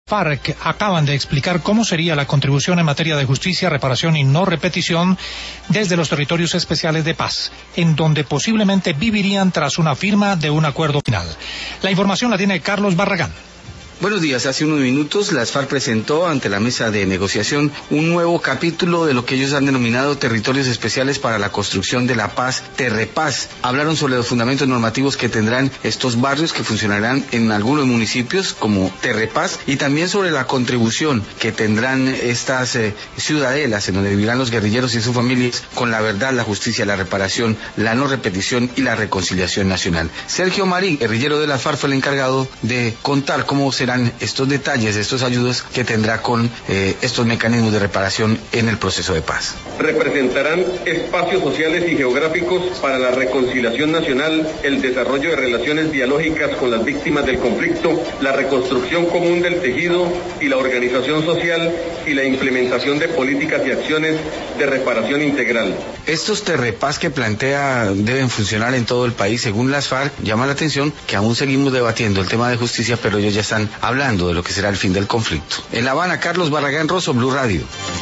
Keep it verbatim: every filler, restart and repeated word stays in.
FARC acaban de explicar cómo sería la contribución en materia de justicia, reparación y no repetición desde los territorios especiales de paz, en donde posiblemente vivirían tras una firma de un acuerdo final. La información la tiene Carlos Barragán. Buenos días. Hace unos minutos las FARC presentó ante la mesa de negociación un nuevo capítulo de lo que ellos han denominado territorios especiales para la construcción de la paz, Terrepaz. Hablaron sobre los fundamentos normativos que tendrán estos barrios que funcionarán en algunos municipios como Terrepaz y también sobre la contribución que tendrán estas eh, ciudadelas en donde vivirán los guerrilleros y sus familias con la verdad, la justicia, la reparación, la no repetición y la reconciliación nacional. Sergio Marín, guerrillero de las FARC, fue el encargado de contar cómo serán estos detalles, estos ayudos que tendrá con eh, estos mecanismos de reparación en el proceso de paz. Representarán espacios sociales y geográficos para la reconciliación nacional, el desarrollo de relaciones dialógicas con las víctimas del conflicto, la reconstrucción común del tejido y la organización social y la implementación de políticas y acciones de reparación integral. Estos Terrepaz que plantea deben funcionar en todo el país. Según las FARC, llama la atención que aún seguimos debatiendo el tema de justicia, pero ellos ya están hablando de lo que será el fin del conflicto. En La Habana, Carlos Barragán Rosso, Blue Radio.